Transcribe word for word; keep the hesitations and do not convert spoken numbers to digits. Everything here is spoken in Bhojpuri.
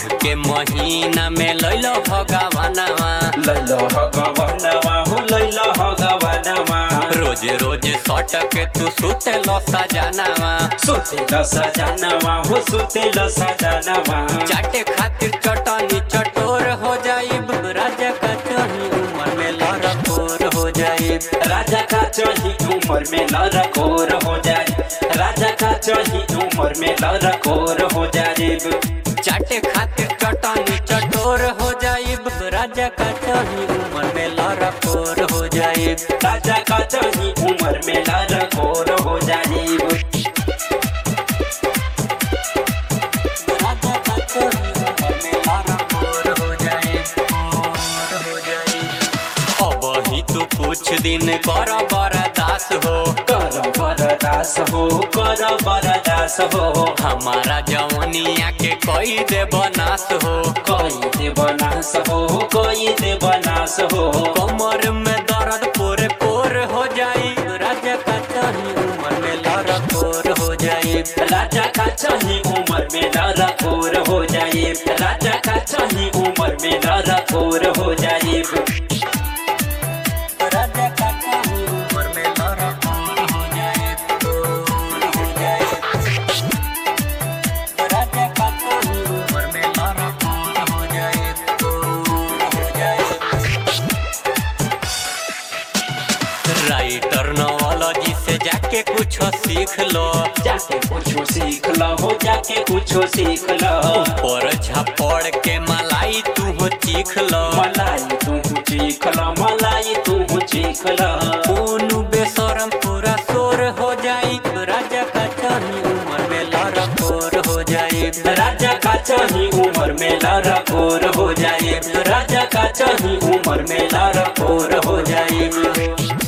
माघ के महीना में लैलो भगवानवा लैलो भगवानवा हो लैलो भगवानवा रोज रोज सट के तू सुते लो सजानवा सुते लो सजानवा हो सुते लो सजानवा चाटे खातिर चटनी चटोर हो जाइब राजा का चही उमर में लड़कोर हो जाइब राजा का चही उमर में लड़कोर हो जाए राजा का चही उमर में लड़कोर हो जाए चाटे खातिर चटनी चटोर हो जाइब राजा का चही उमर में लड़कोर हो जाइब राजा का चही उमर में लड़कोर हो जाए राजा का चही उमर में लड़कोर हो जाइब हो जाइब अब ही तू कुछ दिन कर बर्दास हो कर बरदास हो कर बरदास हो हमारा जवनिया के कोई दे बनास हो कोई दे बनास हो कोई दे बनास हो कमर में दर्द पोरे पोर हो जाई राजा का चही उमर में लड़कोर हो जाई राजा का चही उमर में लड़कोर हो जाए राजा का चही उमर में लड़कोर हो जाए राजा का चही उमर में लड़कोर हो जाए हो जाए राजा का चही उमर में लड़कोर हो जाए हो जाए राइटर नॉलेजी से जाके कुछ सीख लो जाके कुछो सीख लो हो जाके कुछो सीख लो ऊपर झपड़ के मलाई तू चीख लो मलाई तू चीख लो मलाई तू चीख लो कोनो बेशरम पूरा शोर हो जाई राजा का चही उमर में लड़कोर हो जाई राजा का चही उमर में लड़कोर हो जाए राजा का चही उमर में लड़कोर हो जाए